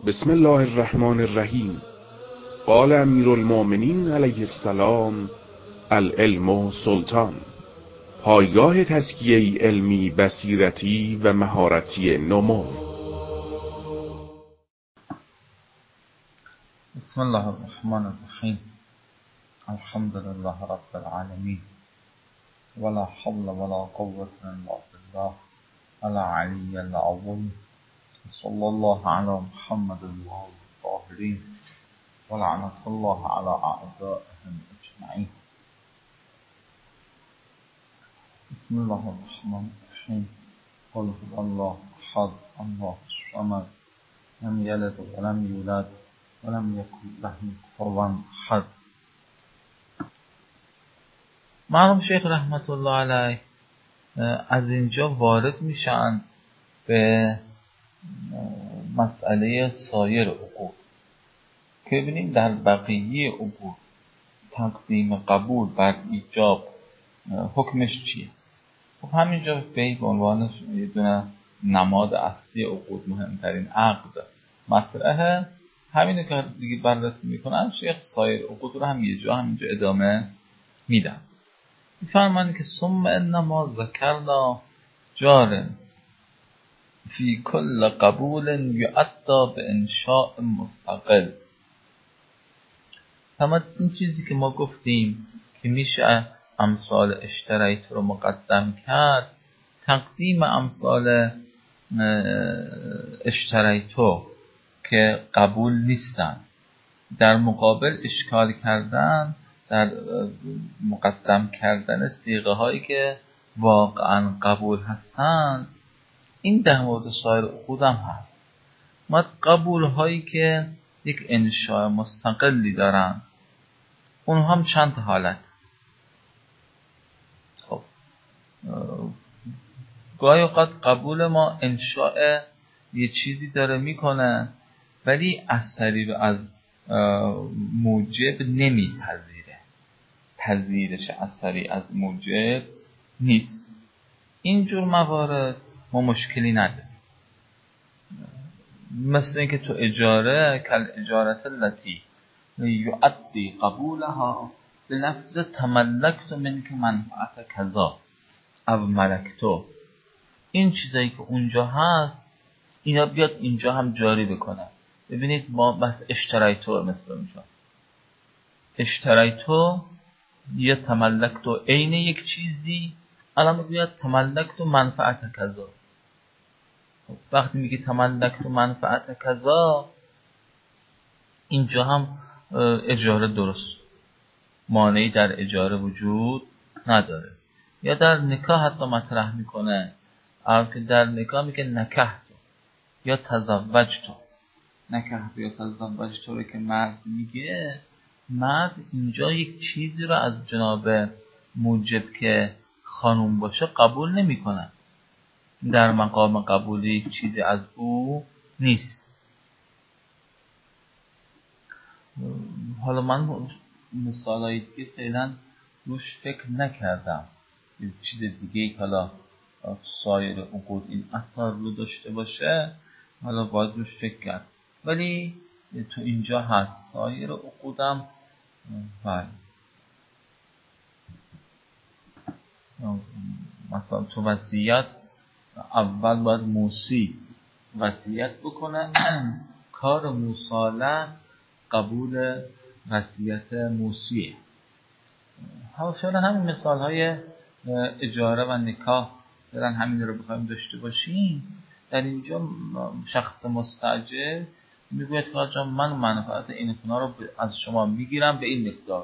بسم الله الرحمن الرحیم. قال امیر المؤمنین علیه السلام: العلم سلطان. پایگاه تزکیه علمی، بصیرتی و مهارتی نمو. بسم الله الرحمن الرحیم. الحمد لله رب العالمین، ولا حول ولا قوة الا بالله العلی العظیم. صلی الله علی محمد الطاهرین ولعنة الله على اعدائهم اجمعین. بسم الله الرحمن الرحیم. قل هو الله احد الله الصمد لم یلد ولم یولد ولم یکن له کفوا احد. مرحوم شیخ رحمت الله علیه از اینجا وارد میشن به مسئله سایر عقول که ببینیم در بقیه عقول تقدیم قبول بر ایجاب حکمش چیه. خب همینجا به عنوان یه دونه نماد اصلی عقول، مهمترین عقد مطرحه. همینو که دیگه بررسی میکنن شیخ سایر عقود رو هم یه جا همینجا ادامه میدن. میفرمانی که ثم انما ذکرنا جار فی کل قبول یعطا به انشاء مستقل. اما این چیزی که ما گفتیم که میشه امثال اشتریت رو مقدم کرد، تقدیم امثال اشتریتو که قبول نیستن در مقابل اشکال کردن در مقدم کردن صیغه هایی که واقعا قبول هستند، این در مورد سایر عقود هم هست. ما قبول هایی که یک انشاء مستقلی دارن اونها هم چند حالت. خب گاهی اوقات قبول ما انشاء یه چیزی داره میکنه ولی اثری از موجب نمیپذیره، پذیرش اثری از موجب نیست. اینجور موارد ما مشکلی نداریم. مثل اینکه تو اجاره کل اجارت التي یعدی قبولها به لفظ تملکت منک منفعت کذا او ملکتو، این چیزایی که اونجا هست اینا بیاد اینجا هم جاری بکنه. ببینید ما بس اشتریتو مثل اونجا اشتریتو یا تملکتو عین یک چیزی، الان بیاد تملکتو منفعت کذا. وقتی میگه تملکتو منفعت کذا اینجا هم اجاره درست، مانعی در اجاره وجود نداره. یا در نکاح حتی مطرح میکنه، که در نکاح میگه نکحتو یا تزوجتو. نکحتو یا تزوجتو رو که مرد میگه، مرد اینجا یک چیزی رو از جناب موجب که خانوم باشه قبول نمیکنه، در مقام قبولی یک چیزی از او نیست. حالا من مثالایی که فعلا روش فکر نکردم، یه چیز دیگه ای که حالا سایر عقود این اثر رو داشته باشه حالا باید روش فکر کرد، ولی تو اینجا هست سایر عقودم. بله مثلا تو وصیت اول باید موصی وصیت بکنه کار موصاله قبول وصیت موصیه. فعلا همین مثال های اجاره و نکاح فعلا همین رو بخوایم داشته باشیم. در اینجا شخص مستاجر میگوید که آقا من منفعت این خونه رو از شما میگیرم به این مقدار،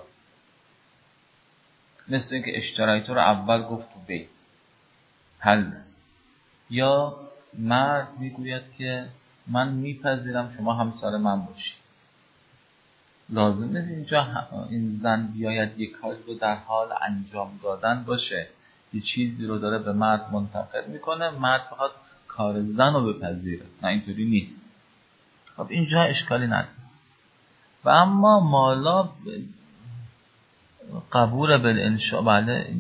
مثل اینکه اشتریتو رو اول گفت تو بی حل. یا مرد میگوید که من میپذیرم شما همسر من باشی. لازم نیست اینجا این زن بیاید یک کاری رو در حال انجام دادن باشه، یه چیزی رو داره به مرد منتقل میکنه، مرد فقط کار زن رو بپذیره. نه اینطوری نیست. خب اینجا اشکالی نداره. و اما مالا قبول بالانشاء، بله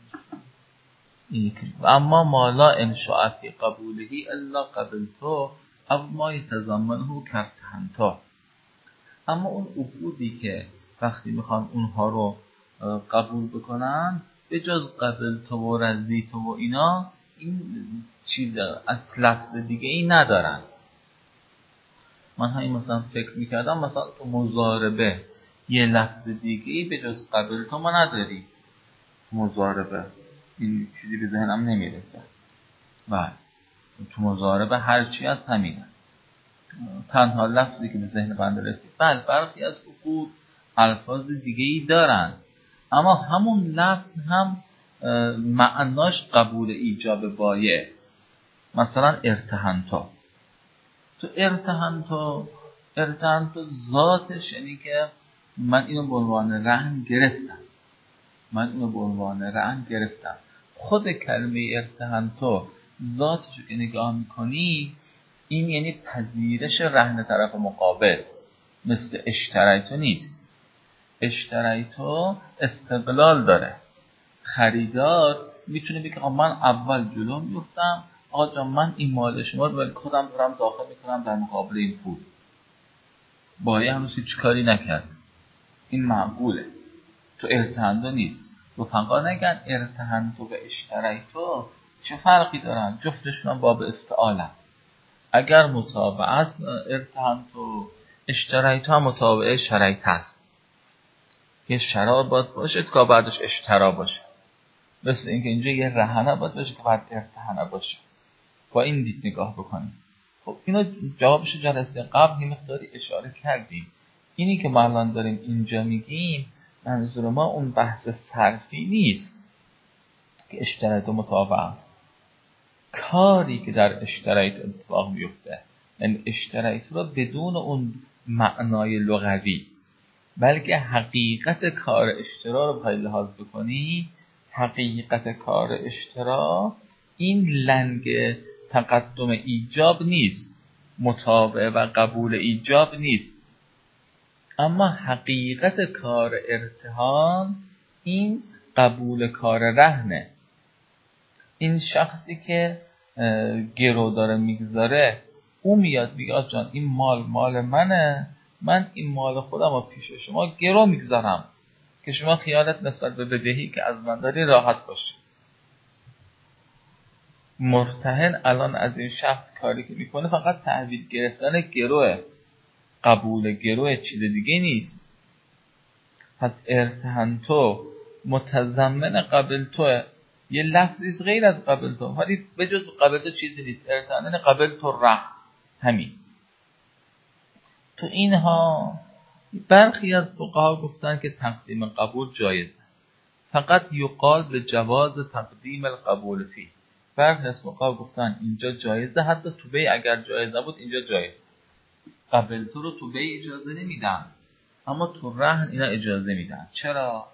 و اما مالا انشاء فی قبولهی الا قبلتو او ما یتضمنه کرته ارتهنتا. اما اون عقودی که وقتی میخوان اونها رو قبول بکنن به جز قبل تو و رضی تو و اینا این چیز از لفظ دیگه ای ندارن. من همین مثلا فکر میکردم مثلا تو مضاربه یه لفظ دیگه ای به جز قبل تو ما نداری. مضاربه این چیزی به ذهنم نمیرسه. بله تو مضاربه هرچی از همینه. تنها لفظی که به ذهن بنده رسید بله برخی از عقود الفاظ دیگه ای دارن اما همون لفظ هم معناش قبول ایجاب بایع. مثلا ارتهنتا، تو ارتهنتا ذاتش یعنی که من اینو به عنوان رهن گرفتم. خود کلمه ارتهنتا ذاتشو که نگاه میکنی این یعنی پذیرش رهن طرف مقابل. مثل اشتریتو نیست. اشتریتو استقلال داره. خریدار میتونه بگه من اول جلو میفتم آقا جان من این مال شما رو خودم دارم داخل میکنم در مقابل این پول. بایع هنوز هیچ کاری نکرد. این معقوله. تو ارتهنتو نیست. رفقا نگن ارتهنتو و اشتریتو چه فرقی دارن؟ جفتشون هم باب افتعالن. اگر متابعه است ارتهنتو، اشتریتو هم متابعه شریط هست. یه شرا باید باشه که بعدش اشترا باشه. مثل اینکه اینجا یه رهنه باید باشه که بعد ارتهنه باشه. با این دید نگاه بکنیم. خب اینو جوابش جلسه قبل یه مقداری اشاره کردیم. اینی که ما الان داریم اینجا میگیم منظور ما اون بحث صرفی نیست که اشتریت و متابعه است. کاری که در اشتریت اتفاق میفته یعنی اشتریت رو بدون اون معنای لغوی بلکه حقیقت کار اشترا رو بخوای لحاظ بکنی. حقیقت کار اشترا این لنگ تقدم ایجاب نیست، متابعه و قبول ایجاب نیست، اما حقیقت کار ارتهان این قبول کار رهنه. این شخصی که گرو داره میگذاره او میاد میگه جان این مال منه، من این مال خودم رو پیش شما گرو میگذارم که شما خیالت نسبت به بدهی که از من داری راحت باشه. مرتهن الان از این شخص کاری که میکنه فقط تحویل گرفتن گروه. قبول گروه چیز دیگه نیست. پس ارتهنتو متضمن قبل تو یه لفظی غیر از قبل تو ولی به جز قبل تو چیزی نیست. ارتهنن قبل تو ره همین. تو اینها برخی از فقها گفتن که تقدیم قبول جایزه. فقط یقال به جواز تقدیم القبول فی. برخی از فقها گفتن اینجا جایزه، حتی تو بیع اگر جایز نبود اینجا جایزه. قبل تو رو تو بیع اجازه نمیدن اما تو رهن اینا اجازه میدن. چرا؟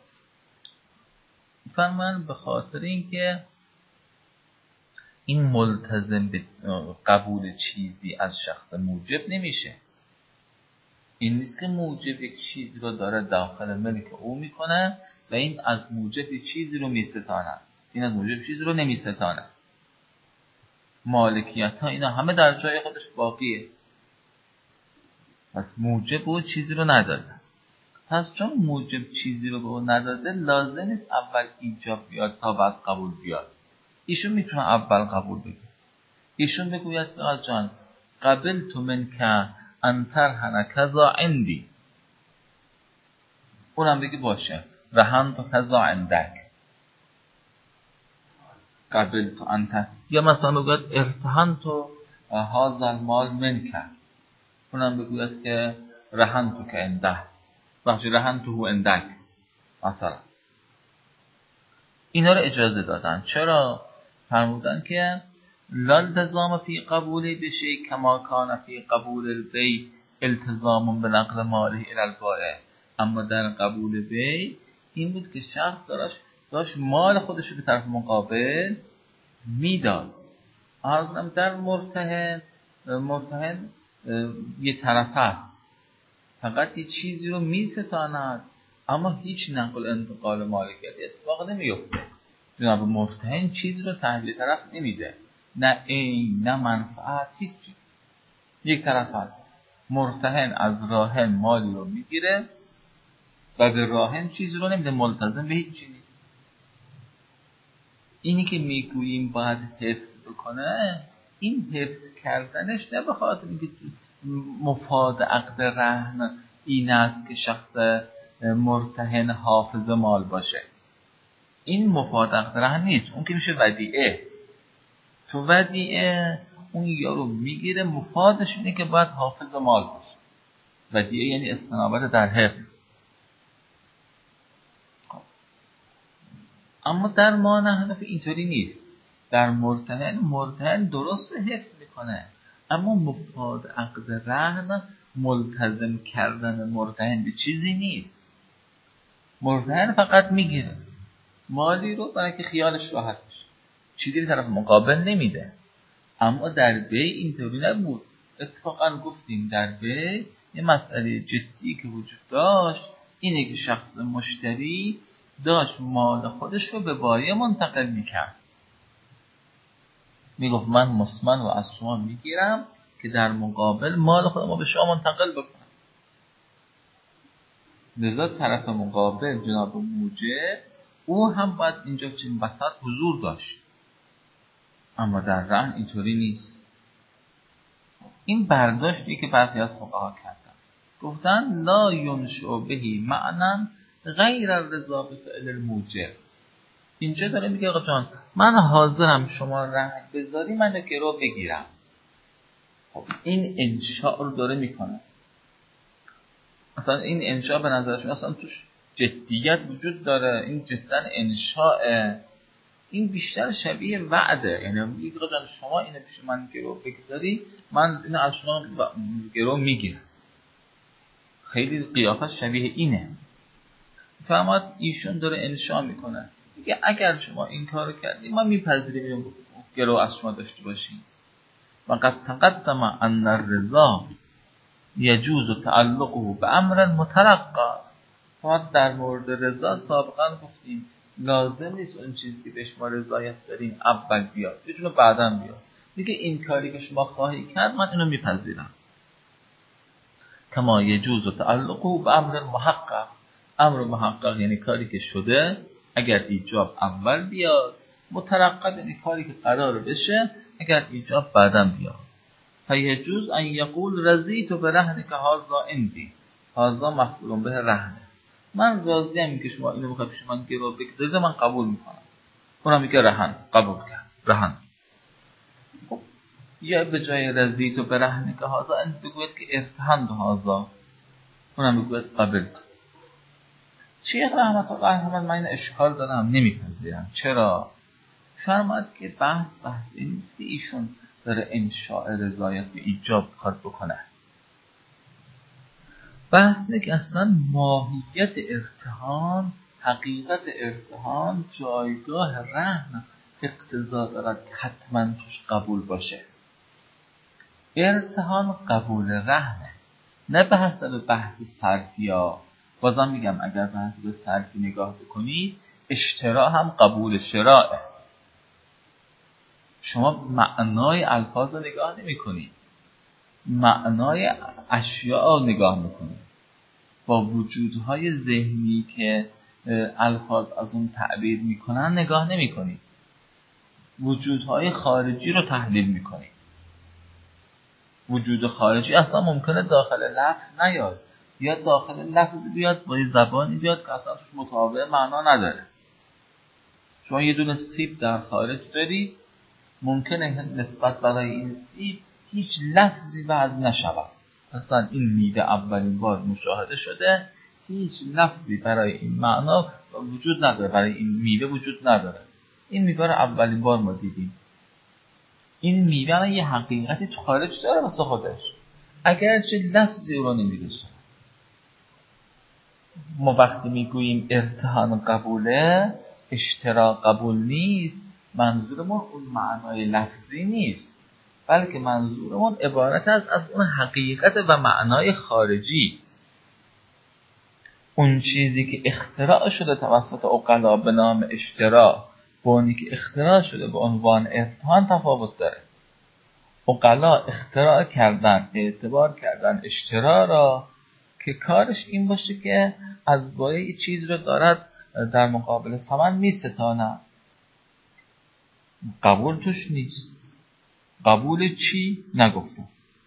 فرمان به خاطر اینکه این ملتزم به قبول چیزی از شخص موجب نمیشه. این نیست که موجب یک چیزی رو داره داخل ملک او میکنه و این از موجب چیزی رو میستانه. این از موجب چیزی رو نمیستانه. مالکیت ها اینا همه در جای خودش باقیه. پس موجب او چیزی رو نداده. پس چون موجب چیزی رو به او نداده لازم نیست اول ایجاب بیاد تا بعد قبول بیاد. ایشون میتونه اول قبول بگه. ایشون بگوید که جان قبل تو من که انترهن کذا عندی، اونم بگی باشه رهن تو کذا عندک. قبل تو انتر، یا مثلا بگوید ارتهن تو هذا المال من که، اونم بگوید که رهن تو که عنده، بخشی رهن تو هو عندک مثلا. اینا رو اجازه دادن. چرا؟ فرمودن که لا التزام فی قبول بشی کما کان فی قبول البیع التزام به نقل ماله الی البائع. اما در قبول بیع این بود که شخص داشت مال خودش رو به طرف مقابل میداد. عرضم در مرتهن یه طرف هست، فقط یه چیزی رو میستاند اما هیچ نقل انتقال مالکیت اتفاق نمیفته. جناب مرتهن چیز رو تحویل طرف نمیده، نه این نه منفعت، هیچ. یک طرف هست مرتهن از راهن مالی رو میگیره و به راهن چیزی رو نمیده، ملتزم به هیچ چی نیست. اینی که میگوییم باید حفظ بکنه، این حفظ کردنش نه به خاطر اینکه مفاد عقد رهن این است که شخص مرتهن حافظ مال باشه. این مفاد عقد رهن نیست، اون که میشه ودیعه. تو ودیعه اون یارو میگیره، مفادش اینه که باید حافظ مال باشه. ودیعه یعنی استنابت در حفظ. اما در ما نه، اینطوری نیست. در مرتهن درست به حفظ میکنه، اما مفاد عقد رهن ملتزم کردن مرتهن به چیزی نیست. مرتهن فقط میگیره مالی رو برای که خیالش راحت بشه، چیزی به طرف مقابل نمیده. اما در بی اینطوری نبود. اتفاقا گفتیم در بی یه مسئله جدی که وجود داشت اینه که شخص مشتری داشت مال خودش رو به بایع منتقل میکرد. میگفت من مسمن رو از شما میگیرم که در مقابل مال خودم رو به شما منتقل بکنم. لذا طرف مقابل جناب موجب او هم باید اینجا چنین وسط حضور داشت. اما در رهن اینطوری نیست. این برداشتی که برخی از فقها کردن، گفتن لا ینشأ بهی معنی غیر الرضا بفعل الموجب. اینجا داره میگه آقا جان من حاضرم شما رهن بذاری، من گرو بگیرم. خب این انشاء رو داره میکنه. اصلا این انشاء به نظرشون اصلا توش جدیت وجود داره. این جدا انشاء، این بیشتر شبیه وعده. یعنی میگه آقا جان شما اینو پیش من گرو بگذاری، من اینو از شما گرو میگیرم. خیلی قیافه شبیه اینه. فرماد ایشون داره انشاء میکنه، میگه اگر شما این کارو کردی ما میپذیریم گرو از شما داشته باشیم. و قد تقدم ان الرضا یجوز تعلقه بامر مترقی. ما در مورد رضا سابقا گفتیم لازم نیست اون چیزی که به شما رضایت دارین اول بیاد، میتونه بعداً بیاد. میگه این کاری که شما خواهی کرد من اینو میپذیرم. کما یجوز تعلقه بامر محقق. امر محقق یعنی کاری که شده، اگر ایجاب اول بیاد. مترقب یعنی کاری که قرار بشه، اگر ایجاب بعداً بیاد. فیجوز ان یقول رضیت برهنک هذا عندی. هذا مفعول به رهنه. من راضیم که شما اینو بخواید پیش من گرو بگذارید، من قبول میکنم. اونم میگه رهن، قبول کرد. رهن. خب یا به جای رضیت برهنک هذا عندی بگوید که ارتهنت هذا، اونم بگوید قبلت. شیخ رحمت الله علیه من این اشکال دارم، نمیپذیرم. چرا؟ فرمود که بحث این نیست که ایشون داره انشاء رضایت به ایجاب بخواد بکنه. بحث اینه که اصلا ماهیت ارتهان، حقیقت ارتهان، جایگاه رهن اقتضا دارد که حتما توش قبول باشه. ارتهان قبول رهنه، نه به حسب بحث صرفی ها. بازم میگم اگر به حسب صرفی نگاه بکنید، اشترا هم قبول شراءه. شما معنای الفاظ رو نگاه نمی کنید، معنای اشیاء رو نگاه میکنید. با وجودهای ذهنی که الفاظ از اون تعبیر میکنن نگاه نمی کنید. وجودهای خارجی رو تحلیل میکنید. وجود خارجی اصلا ممکنه داخل لفظ نیاد، یا داخل لفظ بیاد با یه زبانی بیاد که اصلا توش مطابق معنا نداره. شما یه دونه سیب در خارج دارید، ممکنه نسبت برای این سیب هیچ لفظی وضع نشود. اصلا این میوه اولین بار مشاهده شده، هیچ لفظی برای این معنا وجود نداره، برای این میوه وجود نداره. این میوه رو اولین بار ما دیدیم. این میوه یه حقیقتی تو خارج داره واسه خودش، اگرچه لفظی رو نمی‌رسونه. ما وقتی میگوییم ارتهان قبوله، اشترا قبول نیست، منظورمون اون معنای لفظی نیست، بلکه منظورمون عبارت است از اون حقیقت و معنای خارجی. اون چیزی که اختراع شده توسط عقلا به نام اشترا با اونی که اختراع شده به عنوان ارتهان تفاوت داره. عقلا اختراع کردن، اعتبار کردن اشترا را که کارش این باشه که از بایه چیز رو دارد در مقابل ثمن می ستاند. قبول توش نیست. قبول چی؟ نگفتم.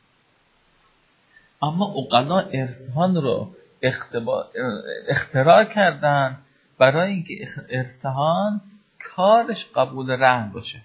اما عقلا ارتهان رو اختراع کردن برای اینکه ارتهان کارش قبول رهن باشه.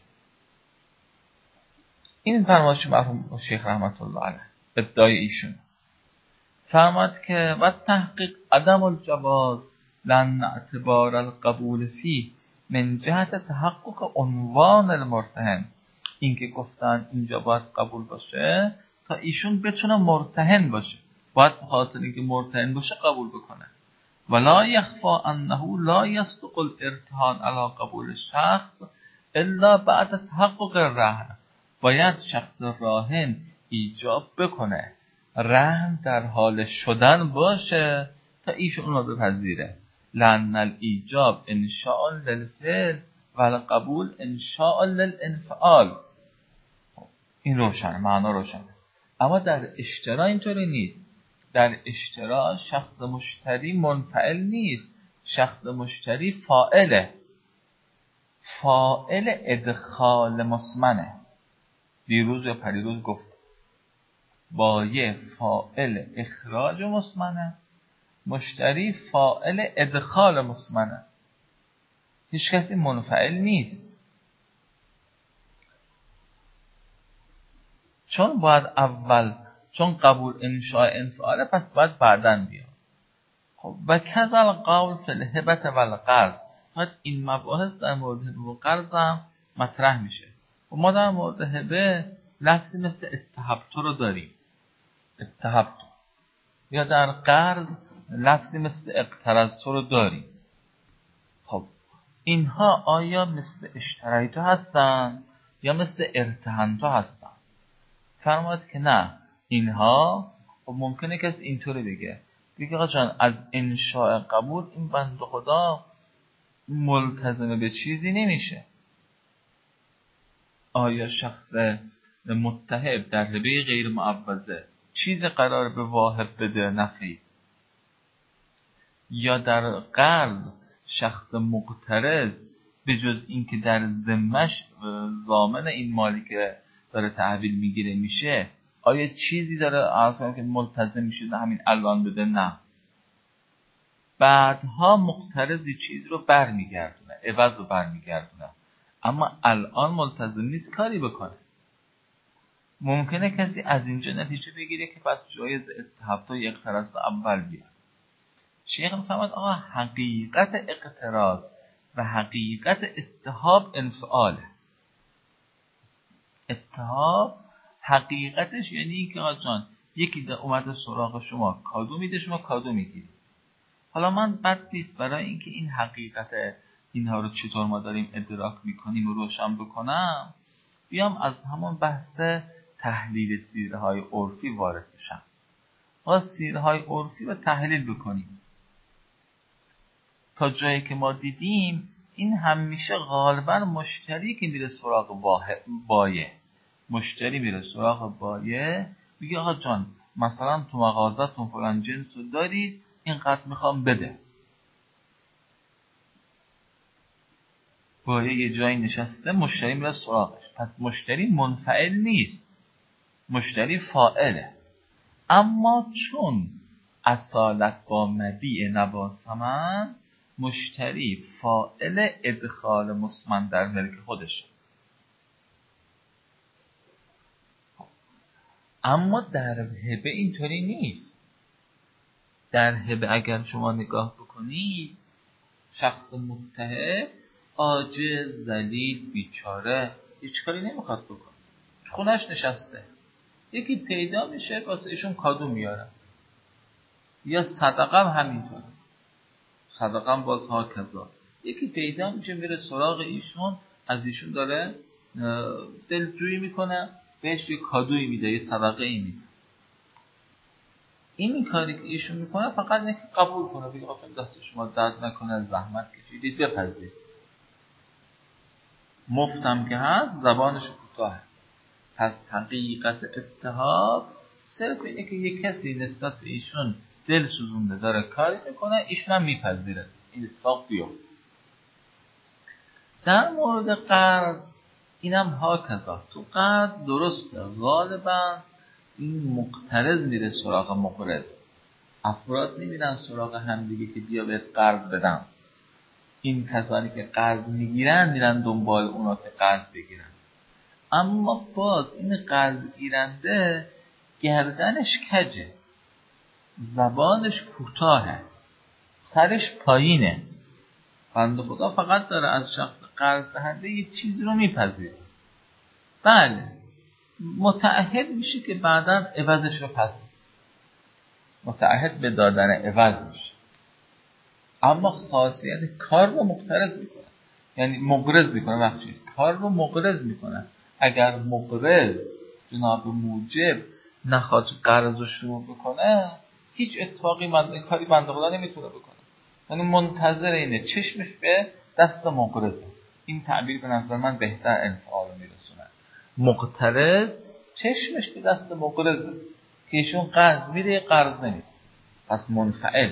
این فرمایش مرحوم شیخ رحمت الله علیه، ادعای ایشون. فرماد که و تحقیق عدم الجواز لن اعتبار القبول فی من جهت تحقق عنوان المرتهن. این که گفتن اینجا باید قبول باشه تا ایشون بتونه مرتهن باشه، باید به خاطر اینکه مرتهن باشه قبول بکنه. ولا یخفا انه لا یصدق الارتهان علی قبول الشخص الا بعد تحقق الرهن. باید شخص راهن ایجاب بکنه، رهن در حال شدن باشه تا ایشون رو بپذیره. لأن الایجاب انشاء للفعل و القبول انشاء للانفعال. این روشنه، معنا روشنه. اما در اشترا اینطوری نیست. در اشترا شخص مشتری منفعل نیست، شخص مشتری فاعله، فاعل ادخال مسمنه. دیروز یا پریروز گفت بایع فاعل اخراج مسمنه، مشتری فاعل ادخال مسمنه. هیچ کسی منفعل نیست. چون باید اول، چون قبول انشاء انفعاله، پس باید بعدن بیاد. خب و کذا القول فی الهبة و القرض. این مباحث در مورد هبه و قرض هم مطرح میشه. و ما در مورد هبه لفظی مثل اتهبتو رو داریم، اتهبتو. یا در قرض لفظی مثل اقترضتو رو داریم. خب اینها آیا مثل اشتریتو هستن یا مثل ارتهنتو هستن؟ فرماد که نه، اینها خب ممکنه کسی اینطوری بگه آقا جان از انشاء قبول این بنده خدا ملتزم به چیزی نمیشه. آیا شخص متهب در هبه غیر معوضه چیز قرار به واهب بده؟ نخیر. یا در قرض شخص مقترض به جز این که در ذمش ضامن این مالی که داره تحویل میگیره میشه، آیا چیزی داره اصلا که ملتزم میشه همین الان بده؟ نه. بعدها مقترضی چیز رو برمیگردونه، عوض رو برمیگردونه، اما الان ملتزم نیست کاری بکنه. ممکنه کسی از اینجا نتیجه بگیره که پس جایز اتهبتو اقتراض اول بیاد. شیخ میفهمد آقا حقیقت اقتراض و حقیقت اتهاب انفعاله. اتهاب حقیقتش یعنی این که آقا جان یکی اومده سراغ شما کادو میده، شما کادو میگیری. حالا من بد نیست برای اینکه این حقیقت اینها رو چطور ما داریم ادراک میکنیم و روشن بکنم، بیام از همون بحث تحلیل سیره های عرفی وارد بشم. ما سیره های عرفی رو تحلیل بکنیم. تا جایی که ما دیدیم این همیشه غالبا مشتری که میره سراغ بایه، مشتری میره سراغ بایه میگه آقا جان مثلا تو مغازتون فلان جنس رو دارید، اینقدر میخوام بده. بایه یه جایی نشسته، مشتری میره سراغش. پس مشتری منفعل نیست، مشتری فاعله. اما چون اصالت با مبیع نباسمن، مشتری فاعل ادخال مسمن در ملک خودش. اما در هبه اینطوری نیست. در هبه اگر شما نگاه بکنید، شخص متهب عاجز، ذلیل، بیچاره، هیچ کاری نمیخواد بکنه، خونش نشسته، یکی پیدا میشه واسه ایشون کادو میاره. یا صدقه هم همینطوره، صدقه هم باز ها کذا، یکی پیدا میشه میره سراغ ایشون، از ایشون داره دلجویی میکنه، بهش یه کادویی میده، یه صدقه ای میده. این کاری که ایشون میکنه فقط اینه که قبول کنه، بگه آقا دست شما درد نکنه، زحمت کشیدید، بپذیر. مفتم که هست، زبانش کوتاهه. پس حقیقت اتحاد صرف اینه که یک کسی نسبت به ایشون دل سوزونده داره کاری میکنه، ایشون هم میپذیره این اتفاق بیفته. در مورد قرض اینم ها کذا. تو قرض درسته غالبا این مقترض میره سراغ مقرض، افراد نمیرن سراغ هم دیگه که بیا بهت قرض بدم. این کسانی که قرض میگیرن میرن دنبال اونا که قرض بگیرن. اما باز این قرض گیرنده گردنش کجه، زبانش کوتاهه، سرش پایینه. بنده خدا فقط داره از شخص قرض دهنده یه چیزی رو میپذیره. بله متعهد میشه که بعداً عوضش رو پس متعهد به دادن عوض میشه، اما خاصیت کار رو مقترض میکنه، یعنی مقرض میکنه، کار رو مقرض میکنه. اگر مقرض جناب موجب نخواد قرض رو شروع بکنه هیچ اتفاقی کاری بنده خدا نمیتونه بکنه، یعنی منتظر اینه چشمش به دست مقرضه. این تعبیر به نظر من بهتر انفعال رو میرسونه. مقترض چشمش به دست مقرضه که ایشون قرض میده قرض نمیده، پس منفعل.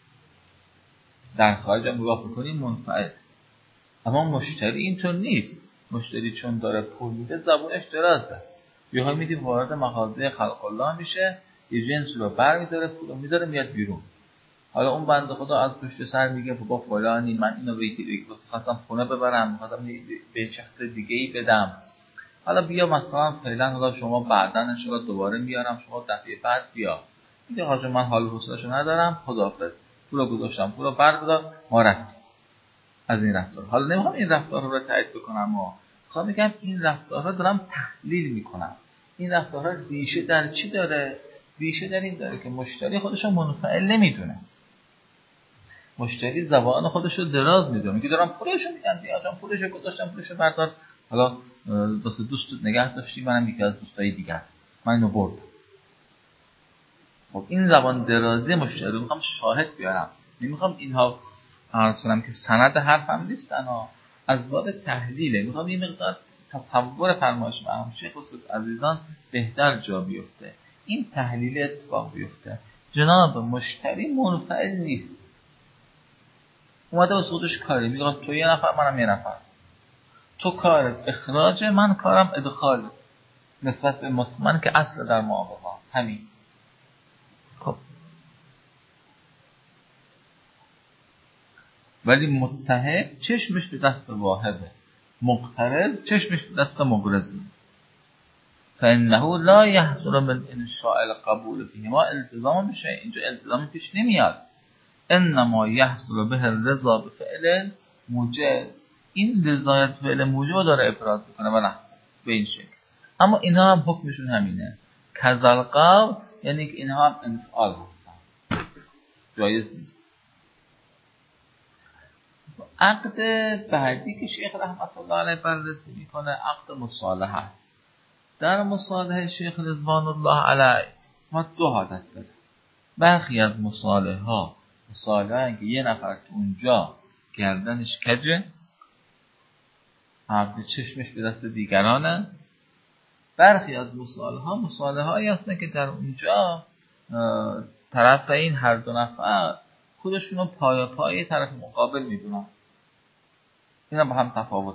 در خارج هم نگاه بکنیم منفعل. اما مشتری اینطور نیست. مشتری چون داره پول میده زبونش درازه، یهو میدی وارد مغازه خلق الله میشه، یه جنس رو برمی‌داره، پولو میذاره میاد بیرون. حالا اون بنده خدا از پشت سر میگه بابا فلانی من اینو خواستم خونه ببرم، خواستم به شخص دیگه ای بدم، حالا بیا مثلا فعلا حالا شما بعداً ان شاءالله دوباره میارم، شما دفعه بعد بیا. میگه حاجی من حال و حوصله‌شو ندارم، خداحافظ، پولو گذاشتم، پولو بردار، ما رفتیم از این رفتار. حالا نمیخوام این رفتارها رو تایید بکنم، اما میخوام بگم این رفتارها دارم تحلیل میکنم. این رفتارها ریشه در چی داره؟ ریشه در این داره که مشتری خودش رو منفعل نمیدونه. مشتری زبان خودش رو دراز میدونه، میگه دارم پولشو میدم، بیا جان پولشو گذاشتم، پولشو بردار، حالا واسه دوستت نگه داشتی، منم یکی از دوستای دیگه من اینو بردم. خب این زبان درازی مشتری رو میخوام شاهد بیارم، نمیخوام اینها عرض کنم که سند حرفم نیستن ها، از باب تحلیله. میخوام یه مقدار تصور فرمایش مرحوم شیخ الاسلام عزیزان بهتر جا بیفته، این تحلیل اتفاق بیفته. جناب مشتری منفعل نیست، اومده واسه خودش کاری، میگه تو یه نفر منم یه نفر، تو کارت اخراج، من کارم ادخال نسبت به من که اصل در معامله است همین. خب ولی متحد چشمش به دست واحده، مقترض چشمش به دست مقرض. فانه لا يحصل من انشاء القبول فيه، ما التزام بشه اینجا التزام پیش نمیاد، انما يحصل به الرضا بفعل موجب. این رضایت فعل موجب داره ابراز میکنه و نه به این شکل. اما اینا هم حکمشون همینه، کذل قول، یعنی که اینها هم انفعال هستن، جایز نیست. عقد بعدی که شیخ رحمت الله علیه بررسی میکنه عقد مصالحه است. در مصالحه شیخ رضوان الله علیه ما دو حالت داره. برخی از مصالحه که یه نفر تو اونجا گردنش کجه، عقد چشمش به دست دیگرانه. برخی از مصالحه هایی هستن که در اونجا طرفین هر دو نفر خودشونو پای طرف مقابل میدونن، اینا با هم تفاوت.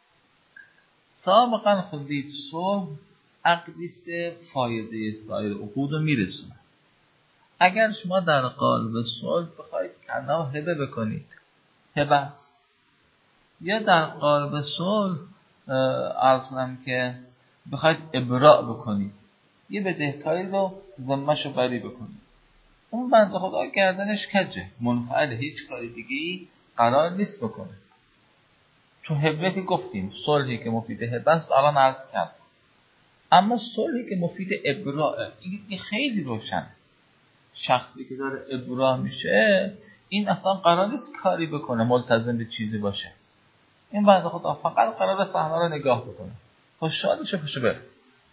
سابقا خودید صلح عقدیست که فایده سایر عقود رو میرسونه. اگر شما در قالب صلح بخواید کنا هبه بکنید، هبه است، یا در قالب صلح عرض کنم که بخواید ابراء بکنید، یه بدهکاری رو ذمه‌شو بری بکنید، اون بنده خدا گردنش کجه، منفعل، هیچ کاری دیگه‌ای قرار نیست بکنه. تو هبه که گفتیم صلحی که مفید هبه است الان عرض کردم، اما صلحی که مفید ابراء این خیلی روشن. شخصی که داره ابراء میشه این اصلا قرار نیست کاری بکنه، ملتزم به چیزی باشه، این بنده خدا فقط قرار صحنه رو نگاه بکنه، خوشحالشه پشو بره.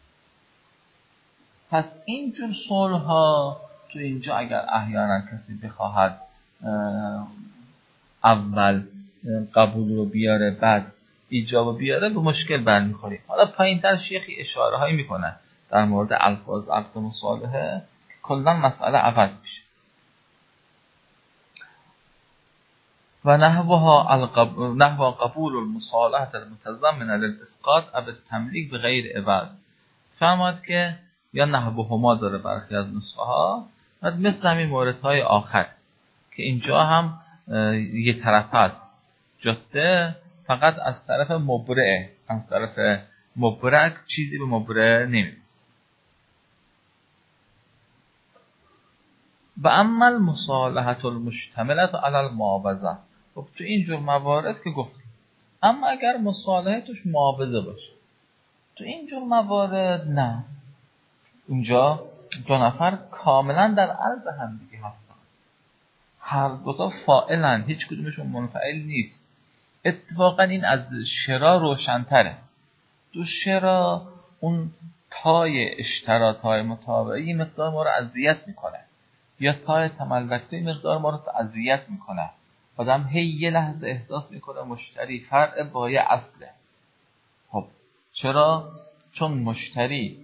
پس اینجور صلح ها تو اینجا اگر احیانا کسی بخواهد اول قبول رو بیاره بعد ایجاب بیاره به مشکل برمیخوریم. حالا پایین‌تر شیخی اشاره هایی میکنه در مورد الفاظ عقد مصالحه که کلا مسئله عوض میشه. و نحو قبول المصالحه المتضمنه للاسقاط او التملیک بغیر عوض. فرماد که یا نحوهما داره برخی از نسخه ها، مثل همین موردهای آخر که اینجا هم یه طرف هست، جده فقط از طرف مبرعه، از طرف مبرع چیزی به مبرع نمیرسه. و اما المصالحه المشتمله علی المعاوضه. خب تو اینجور موارد که گفتیم، اما اگر مصالحه توش معاوضه باشه، تو اینجور موارد نه، اینجا دو نفر کاملا در عرض هم دیگه هستن، هر دوتا فاعلن، هیچ کدومشون منفعل نیست. اتفاقا این از شرا روشن‌تره. تو شرا اون تای اشترا، تای متابعی مقدار ما رو اذیت میکنه، یا تای تملکتی مقدار ما رو اذیت میکنه. آدم هی یه لحظه احساس میکنه مشتری فرع بایع اصله. خب چرا؟ چون مشتری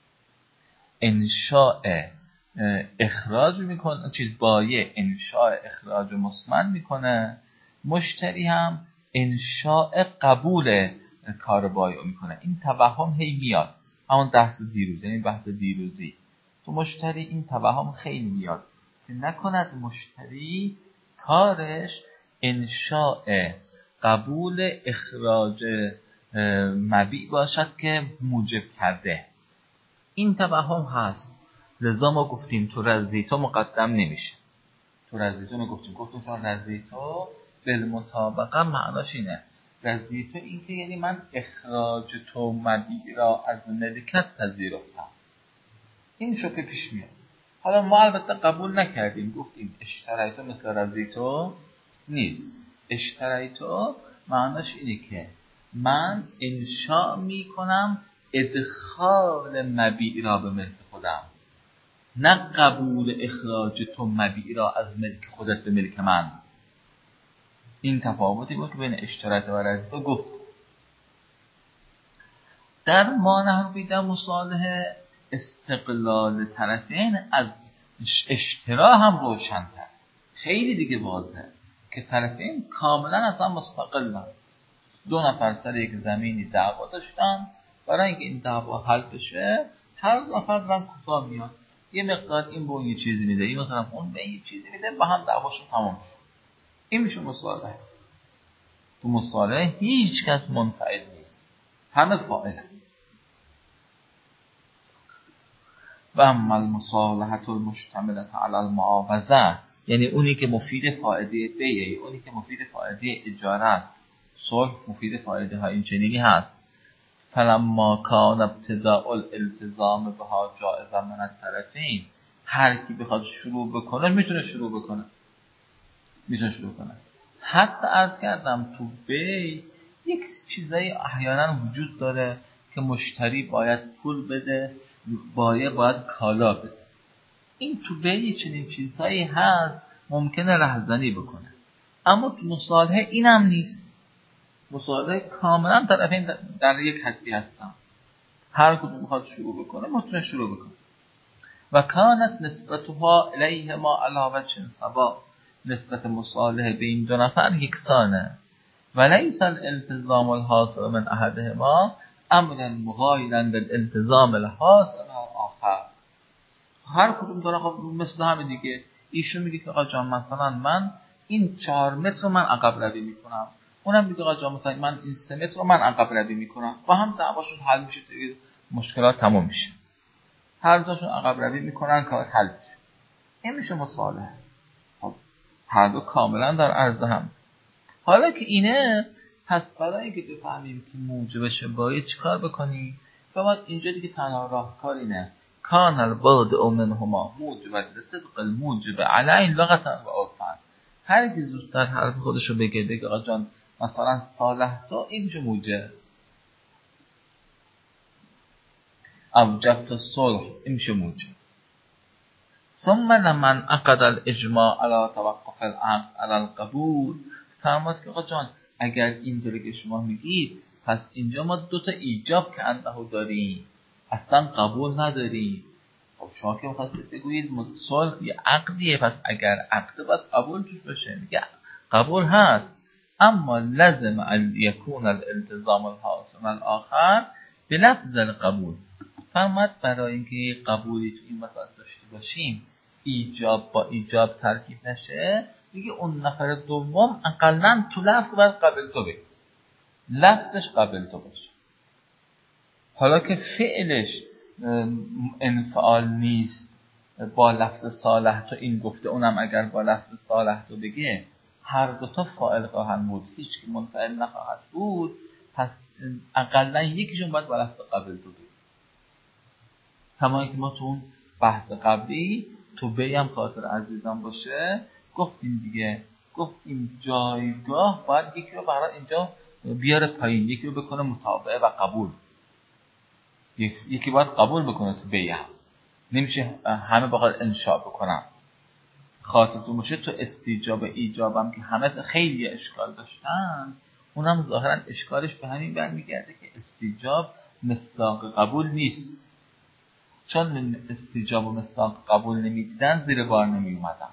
انشاء اخراج میکنه، بایع انشاء اخراج مثمن میکنه، مشتری هم انشاء قبول کار بایع میکنه. این توهم هی میاد، همون بحث دیروز، یعنی بحث دیروزی تو مشتری این توهم خیلی میاد که نکند مشتری کارش انشاء قبول اخراج مبیع باشد که موجب کرده. این توهم هست، لذا ما گفتیم تو رضیتو مقدم نمیشه. تو رضیتو نگفتیم، گفتیم چون رضیتو بالمطابقه معناش اینه، رضیتو این که یعنی من اخراج تو مبیع را از ملکت پذیرفتم. این شو که پیش میاد. حالا ما البته قبول نکردیم، گفتیم اشتریتو مثل رضیتو نیست. اشتریتو معناش اینه که من انشاء میکنم ادخال مبیع را به ملک خودم، نه قبول اخراج تو مبیع را از ملک خودت به ملک من. این تفاوتی بود که بین اشتریت و رضیتو گفت. در ما نحوی در مصالحه استقلال طرفین از اشترا هم روشن‌تر، خیلی دیگه واضحه که طرفین کاملا از هم مستقلن. دو نفر سر یک زمینی دعوا داشتن، برای اینکه این دعوا حل بشه هر نفر دارن کوتاه میاد، یه مقدار این به اون یه چیزی میده، این مقدار اون به یه چیزی میده، با هم دعواشون تمام شد. این میشه مصالحه. تو مصالحه هیچ کس منفعل نیست، همه فاعلن. و اما المصالحه المشتمله علی المعاوضه، یعنی اونی که مفید فائده بیعه، اونی که مفید فائده اجاره است. صلح مفید فائده های این چنینی هست. فلما کان ابتداء الالتزام بها جائزا من الطرفین، هر کی بخواد شروع بکنه میتونه شروع بکنه. حتی عرض کردم تو بی یک چیزایی احیانا وجود داره که مشتری باید پول بده، باید کالا بده. این تو بی چنین چیزایی هست ممکنه رهزنی بکنه، اما تو مصالحه اینم نیست. مصالحه کاملا طرفین در یک حدی هستن، هر کدوم میخواد شروع بکنه میتونه شروع بکنه. و کانت نسبتها الیهما علی وجه سوا، نسبت مصالحه به این دو نفر یکسانه. ولیس الالتزام الحاصل من احدهما امرا مغایرا للالتزام الحاصل من آخر. هر کدوم داره خب مثل همه دیگه. ایشون میگه که آقا جان مثلا من این 4 متر رو من عقب روی میکنم، اونم میگه آقا جان مثلا من این 3 متر رو من عقب روی میکنم، با هم دعواشون حل میشه دیگه، مشکلات تموم میشه، هر دوشون عقب روی میکنن کار حل میشه. این میشه مصالحه. خب هر دو کاملا در عرض هم. حالا که اینه، پس برای اینکه بفهمیم که موجب شه باید چیکار بکنیم؟ باید اینجا دیگه تنها راهکار اینه کان البعد منهما موجب لصدق الموجب علی لغتا و عرفا. هر کی زودتر حرف خودشو بگه آقا جان مثلا صالح تو اینجا موجب اوجبت الصلح، این میشه موجب. ثم لمن عقد الاجماع على توقف العقد على القبول، فرمود که آقا جان اگر اینطوری که شما میگید پس اینجا ما 2 تا ایجاب که انه داریم، اصلا قبول نداریم. خب شما که می‌خواستید بگویید صلح یه عقدیه، پس اگر عقد باید قبول توش باشه. میگه قبول هست، اما لازم ان یکون الالتزام الحاصل الاخر بلفظ القبول. فرمود برای اینکه قبولی تو این مسئله داشته باشیم ایجاب با ایجاب ترکیب نشه، میگه اون نفر دوم اقلن تو لفظ باید قبل تو بگه، لفظش قبل تو باشه. حالا که فعلش انفعال نیست با لفظ صالح تو این گفته، اونم اگر با لفظ صالح تو بگه هر دوتا فاعل خواهند بود، هیچ که منفعل نخواهد بود، پس اقلا یکیشون باید با لفظ قبل تو بگه. همانی که ما تو اون بحث قبلی تو بیم خاطر عزیزم باشه گفتیم دیگه، گفتیم جایگاه باید یکی رو برای اینجا بیاره پایین، یکی رو بکنه متابعه و قبول، یکی باید قبول بکنه تو بیم، نمیشه همه بخواد انشاء بکنن. خاطرتون باشه تو استیجاب ایجابم که همه خیلی اشکال داشتن، اونم ظاهرا اشکالش به همین برمیگرده که استیجاب مصداق قبول نیست. چون استیجاب و مصداق قبول نمیدیدن زیر بار نمی اومدن.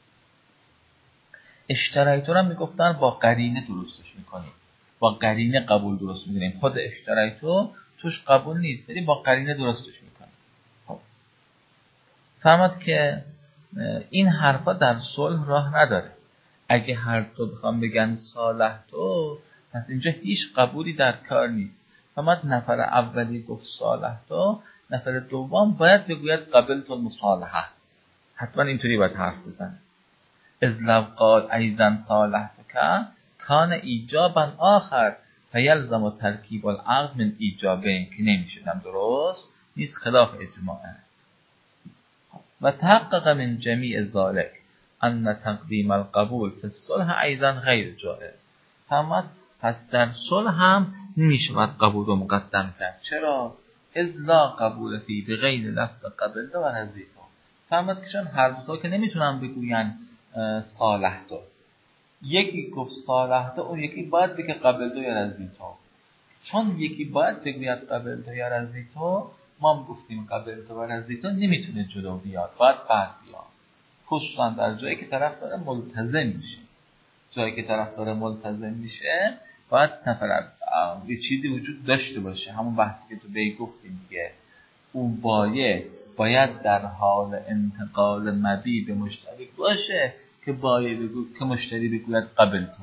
اشترایتو رو میگفتن با قرینه درستش میکنیم، با قرینه قبول درست میکنیم. خود اشترایتو توش قبول نیست ولی با قرینه درستش میکنیم. خب فرمود که این حرفا در صلح راه نداره. اگه هر دو بخوام بگن صالح تو، پس اینجا هیچ قبولی در کار نیست. فرمود نفر اولی گفت صالح تو، نفر دوم باید بگوید قبلت المصالحه، حتما اینطوری باید حرف بزنه. از لو قال ایضا صالحتک کان ایجابا آخر فیلزم ترکیب العقد من ایجابین، که نمیشدم درست نیست، خلاف اجماعه. و تحقق من جمیع ذلك ان تقدیم القبول فی الصلح ایضا غیر جائز. پس در صلح هم نمیشود قبول رو مقدم کرد. چرا؟ از لا قبول فی بغیر لفظ قبلت و رضیت. فرمود که چون هر دو تا که نمیتونن بگوین صالح تو، یکی گفت صالح تو، اون یکی باید بگه قبلت یا رضیت. چون یکی باید بگوید قبلت یا رضیت، ما هم گفتیم قبلت و رضیت نمیتونه جلو بیاد، باید بعد بیاد. خصوصا در جایی که طرف داره ملتزم میشه. جایی که طرف داره ملتزم میشه باید نفر یه چیزی وجود داشته باشه. همون بحثی که تو بی گفتیم دیگه، اون باید در حال انتقال مبیع به مشتری باشه که که مشتری بگوید قبل تو.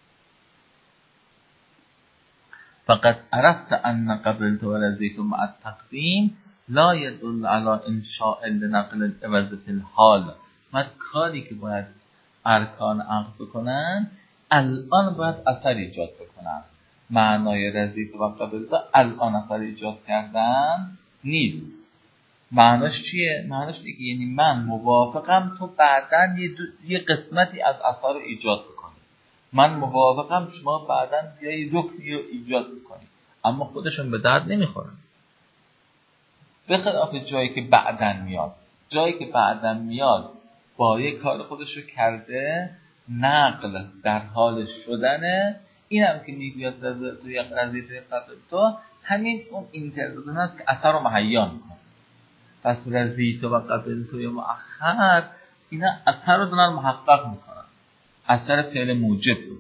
فقط عرفت ان قبلت و رضیت مع التقدیم لا يدل على انشاء لنقل العوض فی الحال. کاری که باید ارکان عقد بکنن الان باید اثر ایجاد بکنن. معنای رضیت و قبلت الان اثر ایجاد کردن نیست. معناش چیه؟ معناش دیگه یعنی من موافقم تو بعداً یه قسمتی از اثر رو ایجاد بکنی، من موافقم شما بعداً یه رکنی رو ایجاد بکنی، اما خودشون به درد نمیخورن. به خلاف جایی که بعداً میاد، جایی که بعداً میاد با یه کار خودش رو کرده، نقل در حال شدنه. این هم که میگوید توی قضیه قبل تو، همین اون اینترزدن است که اثر رو مهیا میکنه. پس رضیت و قبلت و مؤخر اینا اثر رو دارن محقق میکنن، اثر فعل موجب بود.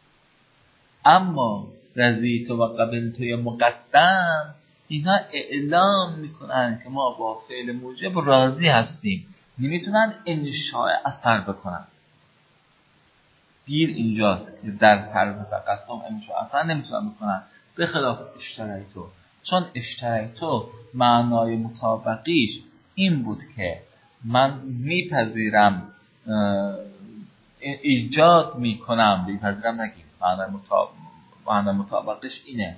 اما رضیت و قبلت و مقدم اینا اعلام میکنن که ما با فعل موجب راضی هستیم، نمیتونن انشاء اثر بکنن. گیر اینجاست که در طرف تقدم انشاء اثر نمیتونن بکنن، به خلاف اشترایتو. چون اشترایتو معنای مطابقیش این بود که من میپذیرم ایجاد میکنم، میپذیرم نگیم، معنای مطابقیش اینه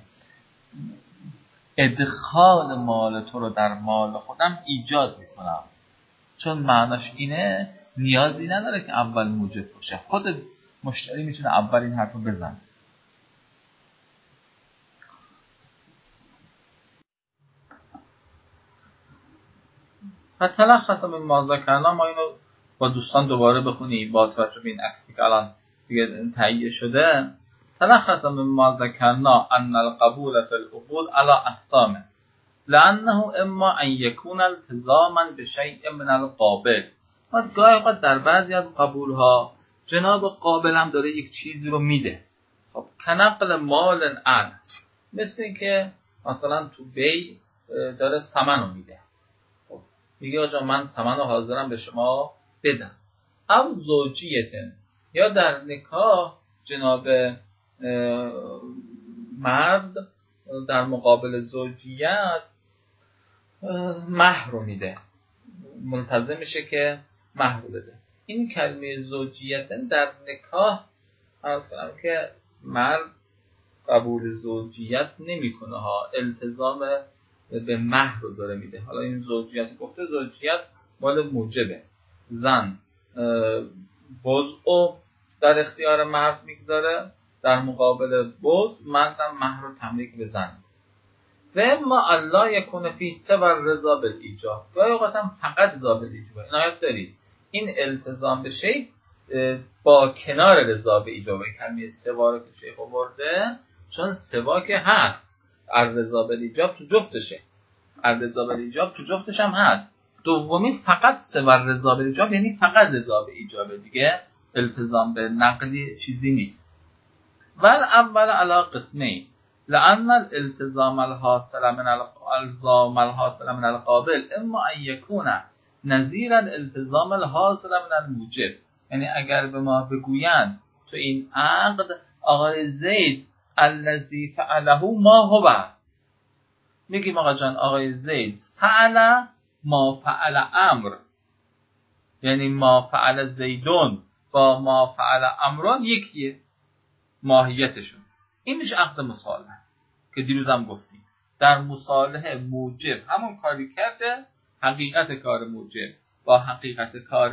ادخال مال تو رو در مال خودم ایجاد میکنم. چون معناش اینه نیازی نداره که اول موجب باشه، خود مشتری میتونه اول این حرف رو بزنه. و تلخص من ما ذکرنا، ما اینو با دوستان دوباره بخونیم با توجه به این عکسی که الان دیگه تهیه شده. تلخص مما ذكرنا أن القبول في العقود على أقسام لأنه اما ان يكون التزاما بشيء من القابل. و گاهی اوقات در بعضی از قبول ها جناب قابل هم داره یک چیزی رو میده. خب کنقل مال ان، مثل این که مثلا تو بی داره ثمن رو میده. خب میگه آجا من ثمن رو حاضرم به شما بدم. او زوجیتن، یا در نکاح جناب مرد در مقابل زوجیت مهر رو میده، ملتزم میشه که مهر رو بده. این کلمه زوجیت در نکاح عرض کنم که مرد قبول زوجیت نمیکنه ها، التزام به مهر رو داره میده. حالا این زوجیت گفته زوجیت مال موجبه، زن بضع در اختیار مرد میگذاره، در مقابل بضع مردم مهر رو تملیک به زن. و اما الله یکون فی سوى رضا بالایجاب، گاهی اوقات هم فقط رضا بالایجاب. عنایت دارید این التزام به شیء با کنار رضا به ایجاب. کلمه سوا رو که شیخ آورده چون سوا که هست، الرضا بالایجاب تو جفتشه، الرضا بالایجاب تو جفتش هم هست. دومی فقط سوى رضا بالایجاب یعنی فقط رضا به ایجاب، دیگه التزام به نقلی چیزی نیست. ول اول علی قسمین لأن الالتزام الحاصل من القابل اما ان يكون نظیر الالتزام الحاصل من الموجب. یعنی اگر به ما بگویند تو این عقد آقای زید الذی فعله ما هو، میگیم آقا جان آقای زید فعل ما فعل امر، یعنی ما فعل زیدون با ما فعل امران یکیه ماهیتشون. این میشه عقد مصالحه که دیروزم گفتیم. در مصالحه موجب همون کاری کرده، حقیقت کار موجب با حقیقت کار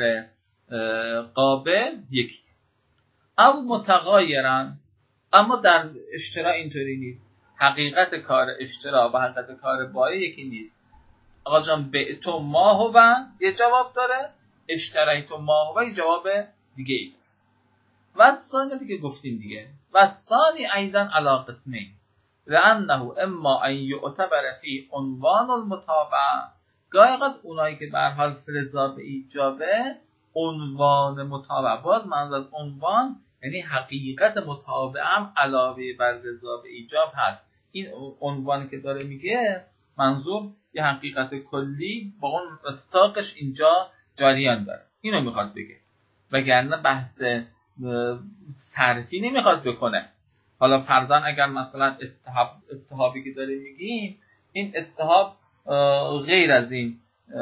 قابل یکی. او متغایرن، اما در اشترا اینطوری نیست، حقیقت کار اشترا و حقیقت کار بایی یکی نیست. آقا جان بعتو ما هو یه جواب داره، اشتریتو ما هو یه جواب دیگه ای. و ثانی دیگه گفتیم دیگه. و ثانی ایضا علی قسمین لانه اما ان یعتبر فی عنوان المتابعه، گاهی اوقات اونایی که به هر حال رضا به ایجابه عنوان متابعه، باز منظور عنوان یعنی حقیقت متابعه هم علاوه بر رضا به ایجاب هست. این عنوانی که داره میگه منظور یه حقیقت کلی با اون مصداقش اینجا جریان داره، اینو میخواد بگه، وگرنه بحث صرفی نمیخواد بکنه. حالا فرضاً اگر مثلا اتهابی که داره میگیم این اتهاب غیر از این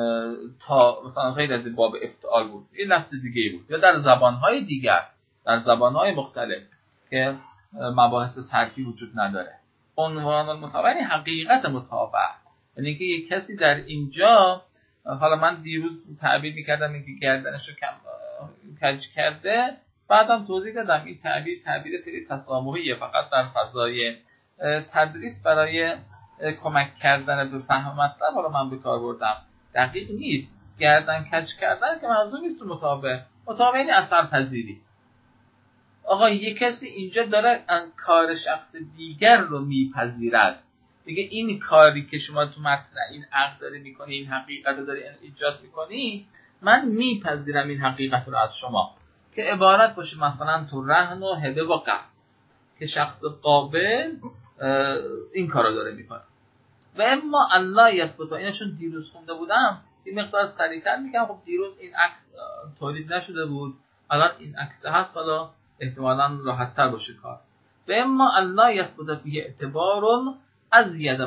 مثلا غیر از این باب افتعال بود، این لفظ دیگه بود، یا در زبانهای دیگر، در زبانهای مختلف که مباحث صرفی وجود نداره. عنوان المتابعه یعنی حقیقت متابعه، یعنی که یک کسی در اینجا، حالا من دیروز تعبیر میکردم اینکه گردنشو کج کرده، بعدم توضیح دادم این تعبیر تسامحیه، فقط در فضای تدریس برای کمک کردن به فهم مطلب حالا من به کار بردم، دقیق نیست. گردن کج کردن که منظور نیست تو متابعه یعنی اثر پذیری. آقا یک کسی اینجا داره کار شخص دیگر رو میپذیرد، میگه این کاری که شما تو متن این عقد داری میکنی، این حقیقت رو داری ایجاد میکنی، من میپذیرم این حقیقت رو از شما، که عبارت باشه مثلا تو رهن و هبه و قرض، که شخص قابل این کارو داره میکنه. و اما الله یثبت، اینشون دیروز خونده بودم، این مقدار سریعتر میگم، خب دیروز این عکس تولید نشده بود، الان این عکس هست، حالا احتمالاً راحت‌تر باشه کار. و اما الله یثبت فیه اعتبار ازید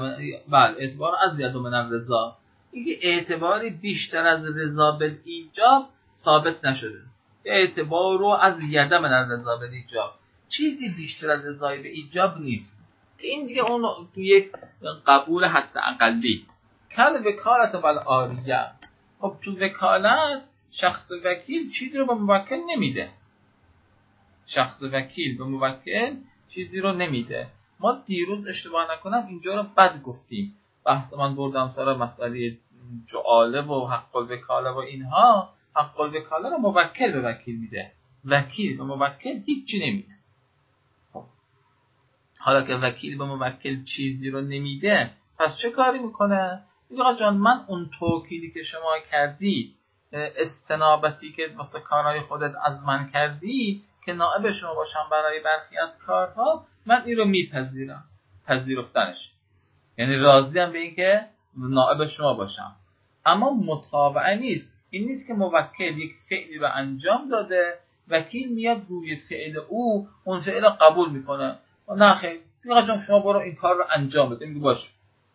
من الرضا، اینکه اعتباری بیشتر از رضا بالایجاب ثابت نشده. اعتبار ازید من الرضا بالایجاب، چیزی بیشتر از رضا به ایجاب نیست. این دیگه اون تو یک قبول حتی اقلی. کل وکالت والعاریه، خب تو وکالت شخص وکیل چیزی رو به موکل نمیده، شخص وکیل به موکل چیزی رو نمیده. ما دیروز اشتباه نکنم اینجا رو بد گفتیم، بحث من بردم سر مسئله جعاله و حق الوکاله و اینها. حق الوکاله رو موکل به وکیل میده، وکیل به موکل هیچی نمیده. خب حالا که وکیل به موکل چیزی رو نمیده، پس چه کاری میکنه؟ میگه آقا جان من اون توکیلی که شما کردی، استنابتی که واسه کارهای خودت از من کردی که نائب شما باشم برای برخی از کارها، من این رو میپذیرم. پذیرفتنش یعنی راضیم به این که نائب شما باشم، اما متابعه نیست. این نیست که موکل یک فعلی رو انجام داده، وکیل میاد روی فعل او اون فعل رو قبول میکنه. نه خیر، آقا جان شما برو این کار رو انجام بده. میگه باشه.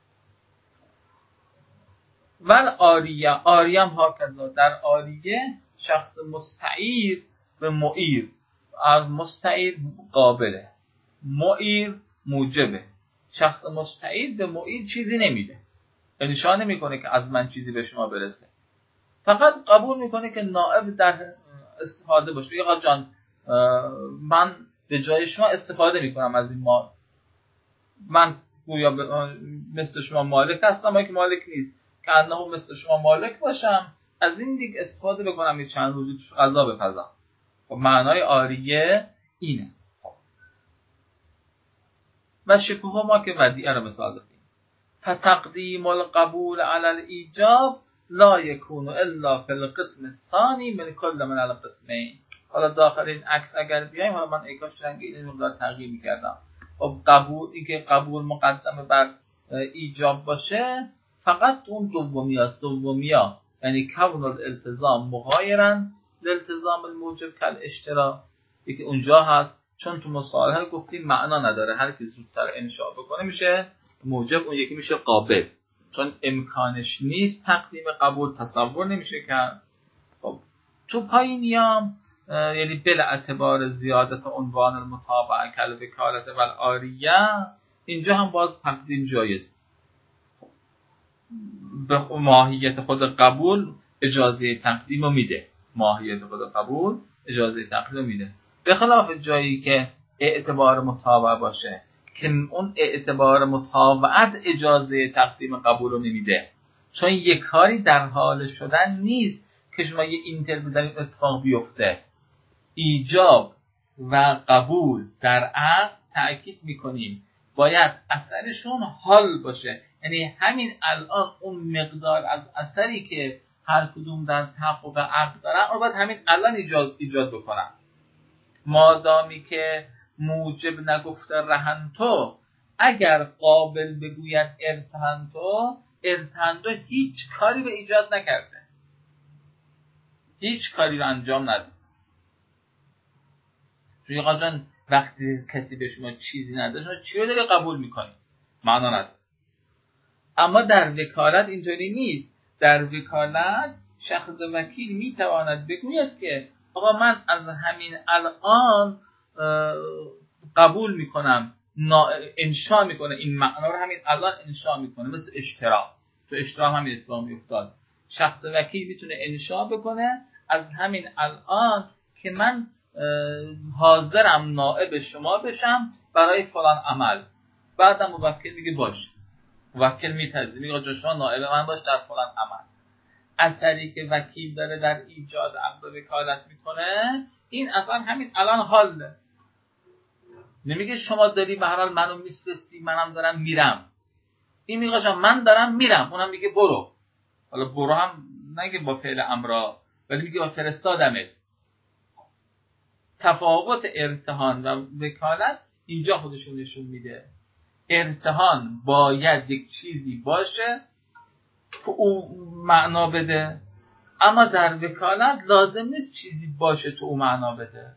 ول آریه هم هاکذا. در آریه شخص مستعیر به معیر، از مستعیر قابله، معیر موجبه. شخص مستعیر به معیر چیزی نمیده، یعنی شاه نمیکنه که از من چیزی به شما برسه، فقط قبول میکنه که نائب در استفاده باشه. بگه آقا جان من به جای شما استفاده میکنم از این مال، من گویا مثل شما مالک هستم اما که مالک نیست، که انه مثل شما مالک باشم، از این دیگه استفاده بکنم یه چند روزی توش غذا بپزم. خب معنای آریه اینه. و شبه ما که ودیعه رو مثال دادیم. فتقدیم القبول علی الایجاب لا یکون الا فی القسم الثانی من کل من القسمین. حالا داخل این عکس اگر بیایم، حالا من ایکاش رنگ این مقدار تغییر می‌کردم. خب قبول، این که قبول مقدمه بر ایجاب باشه، فقط اون دومیا یعنی کون الالتزام مغایرا لالتزام الموجب کالاشتراک، یکی اونجا هست. چون تو مصالحه گفتیم معنا نداره، هر کی زودتر انشاء بکنه میشه موجب، اون یکی میشه قابل. چون امکانش نیست تقدیم قبول، تصور نمیشه کرد. خب تو پایینیام یعنی بلا اعتبار زیادت عنوان المتابعه کل وکالت و العاریه، اینجا هم باز تقدیم جایز. به ماهیت خود قبول اجازه تقدیم رو میده، ماهیت خود قبول اجازه تقدیم رو میده، به خلاف جایی که اعتبار متابعه باشه که اون اعتبار متابعت اجازه تقدیم قبول رو نمیده، چون یک کاری در حال شدن نیست که شما یه اینتر در این اتفاق بیفته. ایجاب و قبول در عقد تأکید میکنیم باید اثرشون حال باشه، یعنی همین الان اون مقدار از اثری که هر کدوم در تحقق عقد دارن اون باید همین الان ایجاد بکنن. مادامی که موجب نگفته رهنتو، اگر قابل بگوید ارتهنتو هیچ کاری به ایجاد نکرده، هیچ کاری رو انجام نده. توی آقا جان وقتی کسی به شما چیزی نده، شما چی رو داری قبول میکنی؟ معنا نداره. اما در وکالت اینطوری نیست. در وکالت شخص وکیل میتواند بگوید که آقا من از همین الان قبول میکنم، انشاء میکنه، این معنا رو همین الان انشاء میکنه. مثل اشتراک، تو اشتراک همین اتفاق میافتاد. شخص وکیل میتونه انشاء بکنه از همین الان که من حاضرم نائب شما بشم برای فلان عمل. بعدم موکل میگه باشه، موکل میپذیره، میگه آقا شما نائب من باش در فلان عمل. اثری که وکیل داره در ایجاد عقد وکالت میکنه، این اصلا همین الان حاله. نمیگه شما داری به هر حال منو میفرستی منم دارم میرم. این میگه آقا من دارم میرم، اونم میگه برو. حالا برو هم نگه با فعل امر، ولی میگه با فرستادمت. تفاوت ارتهان و وکالت اینجا خودشون نشون میده. ارتهان باید یک چیزی باشه که او معنا بده، اما در وکالت لازم نیست چیزی باشه تو او معنا بده.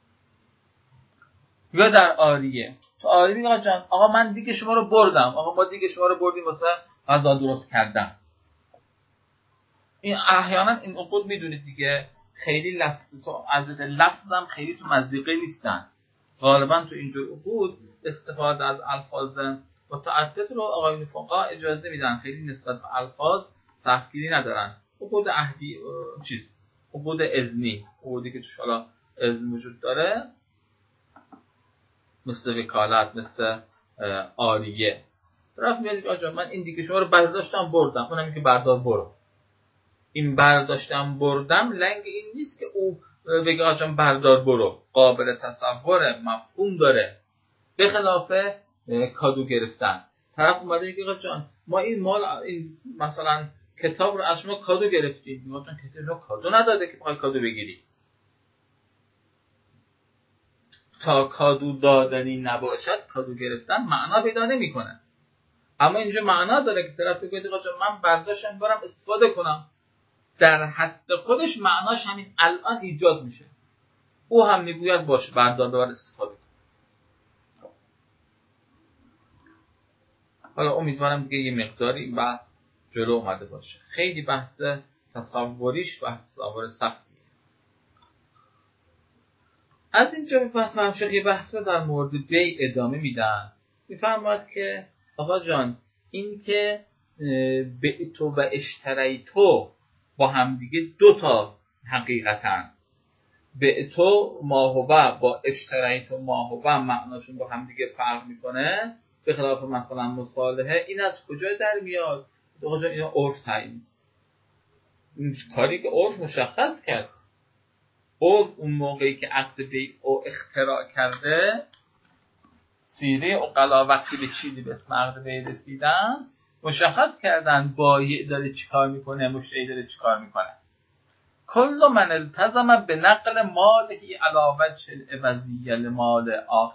یا در آریه، تو آریه میگه آقا جان آقا من دیگه شما رو بردم، آقا ما دیگه شما رو بردیم واسه غذا درست کردن. این احیانا این عقود میدونید دیگه خیلی لفظ تو عزت لفظم خیلی تو مزیقه نیستن. غالبا تو اینجور عقود استفاده از الفاظ متعدد رو آقایون فقها اجازه میدن، خیلی نسبت به الفاظ سختگیری ندارن. عقود عهدی عقود اذنی، عقودی که توش حالا اذن وجود داره، مثل وکالت، مثل آریه، طرف میاد آجا من این دیگه شما رو برداشتم بردم، اونم میگه بردار برو. این برداشتم بردم لنگ این نیست که او بگه آجا بردار برو، قابل تصور مفهوم داره. به خلاف کادو گرفتن. طرف اومده میگه آقا جان ما این مال این مثلا کتاب رو از شما کادو گرفتیم. میگه چون کسی رو کادو نداده که بخوای کادو بگیری. تا کادو دادنی نباشد کادو گرفتن معنا پیدا نمیکنه. اما اینجا معنا داره که طرف بگه آقا جان من برداشتم برم استفاده کنم. در حد خودش معناش همین الان ایجاد میشه. او هم میگوید باشه بردار ببر استفاده کن. حالا امیدوارم دیگه یه مقداری بحث جلو اومده باشه. خیلی بحث تصوریش بحث تصور سختیه. از اینجا به بعد فرمشخ یه بحث در مورد بیع ادامه میدن. میفرماید که آقا جان این که بعتو و اشتریتو با همدیگه دو تا حقیقتن. بعتو ماهوبه با اشتریتو ماهوبه معناشون با همدیگه فرق میکنه. به خلاف مثلا مصالحه این از کجا در میاد؟ آقا جان اینا عرف تعیین. کاری که عرف مشخص کرد. عرف اون موقعی که عقد بیع او اختراع کرده، سیره عقلا وقتی به چیزی به اسم عقد بیع رسیدن مشخص کردن بایع داره چیکار میکنه، مشتری داره چیکار میکنه. کل من التزم به نقل ماله علی وجه العوضیه لمال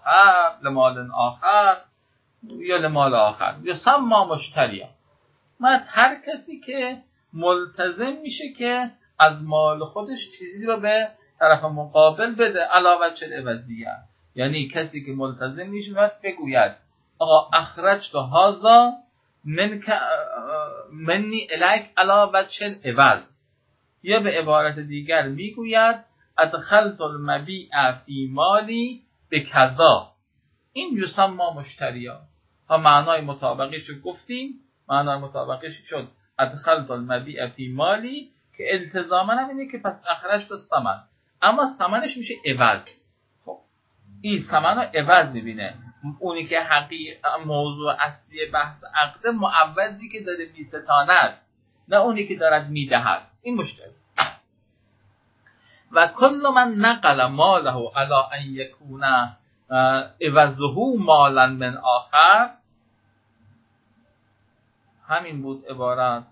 آخر یا لمال آخر یسمى مشتریا. هر کسی که ملتزم میشه که از مال خودش چیزی رو به طرف مقابل بده علی وجه العوضیه، یعنی کسی که ملتزم میشه باید بگوید آقا اخرجت هذا منی الیک علی وجه العوض، یا به عبارت دیگر میگوید ادخلت المبیع فی مالی به کذا. این یسمى مشتریا. ها معنای مطابقیش رو گفتیم. معنای مطابقیش شد ادخلت المبیع فی مالی که التزاما هم اینه که پس اخرجت الثمن، اما ثمنش میشه عوض. خب این ثمن رو عوض میبینه. اونی که موضوع اصلی بحث عقد معوضی که داره میستاند، نه اونی که دارد میدهد. این مشتری. و کل من نقل ماله علی ان یکون عوضه مالا من آخر. همین بود عبارت.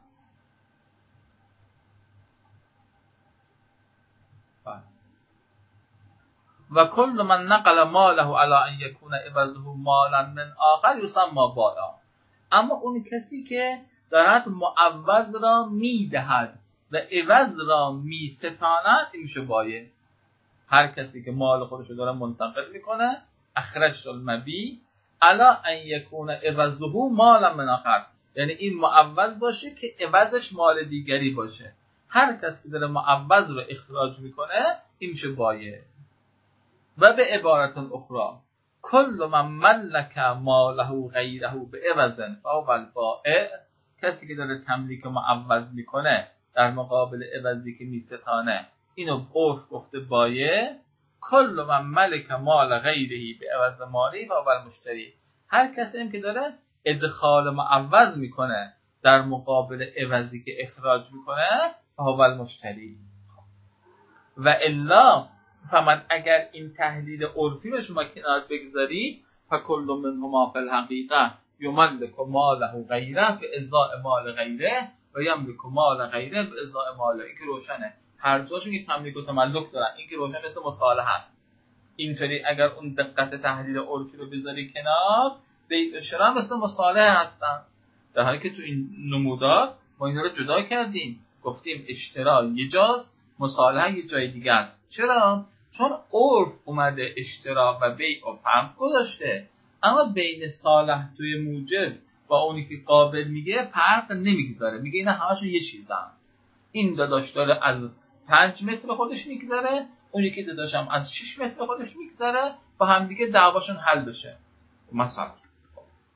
و کل من نقل ماله علی ان یکون عوضه مالا من آخر یسمى بائع. اما اون کسی که دارد معوض را میدهد و عوض را میستاند این میشه بایع. هر کسی که مال خودش رو داره منتقل میکنه اخرجت المبیع علی ان یکون عوضه مالا من آخر، یعنی این معوض باشه که عوضش مال دیگری باشه. هر کسی که داره معوض رو اخراج میکنه این میشه بایع. و به عبارت اخرى کل من ملک ماله غیره بعوض فهو البائع. کسی که داره تملیک معوض میکنه در مقابل عوضی که میستانه اینو عرف گفته بایع. کل من ملک مال غیره بعوض مالی فهو المشتری. هر کسی هم که داره ادخال معوض میکنه در مقابل عوضی که اخراج میکنه فهو المشتری. و الا فمن اگر این تحلیل عرفی رو شما کنار بگذاری فکل منهما فی الحقیقه یملک ماله غیره به ازاء مال غیره و یملک مال غیره به ازاء مال. این که روشنه، هر دوشون که تملیک و تملک دارن. این که روشن مثل مصالحه است. اینطوری اگر اون دقت تحلیل عرفی رو بذاری کنار، بیع و شراء مثل مصالحه هستن، در حالی که تو این نمودار ما اینا رو جدا کردیم. گفتیم اشترا یه جاست، مصالحه یه جای دیگه است. چرا؟ چون عرف اومده اشترا و بیع و فرق گذاشته، اما بین صالح توی موجب با اونی که قابل میگه فرق نمیگذاره. میگه اینا همشون یه چیزن. این داداش داره از 5 متر خودش میگذره، اونی که داداشم از 6 متر خودش میگذره، با هم دیگه دعواشون حل بشه. مثلا